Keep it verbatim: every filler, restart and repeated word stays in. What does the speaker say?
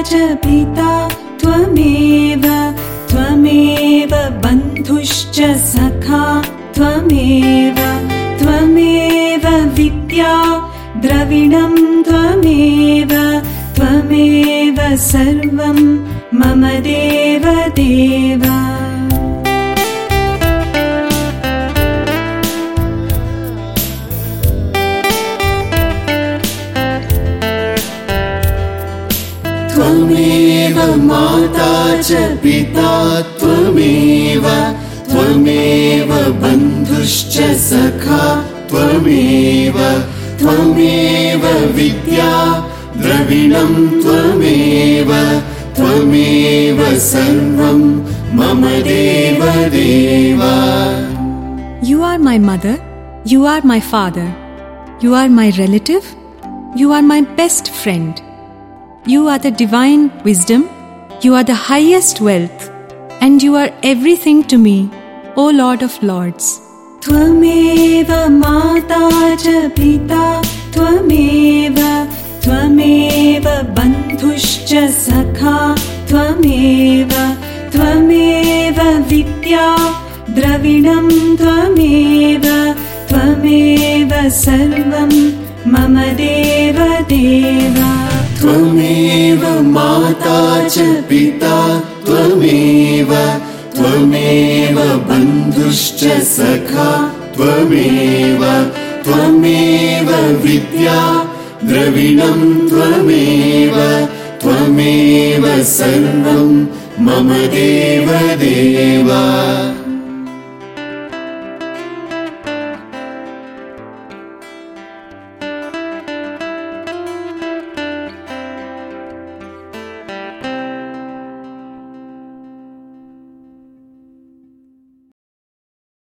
च पिता त्वमेव त्वमेव बन्धुश्च सखा त्वमेव त्वमेव विद्या द्रविणं त्वमेव त्वमेव सर्वं मम देव देव। त्वमेव माता च पिता त्वमेव त्वमेव बन्धुश्च सखा त्वमेव त्वमेव विद्या द्रविणं त्वमेव त्वमेव सर्वं मम देव देव। You are my mother, you are my father, you are my relative, you are my best friend. You are the divine wisdom, you are the highest wealth, and you are everything to me, O Lord of Lords. Tvameva mata च पिता त्वमेव त्वमेव बन्धुश्च सखा त्वमेव त्वमेव विद्या द्रविणं त्वमेव त्वमेव सर्वं मम देव देव। त्वमेव माता च पिता त्वमेव त्वमेव बन्धुश्च सखा त्वमेव त्वमेव विद्या द्रविणं त्वमेव त्वमेव सर्वं मम देव देव।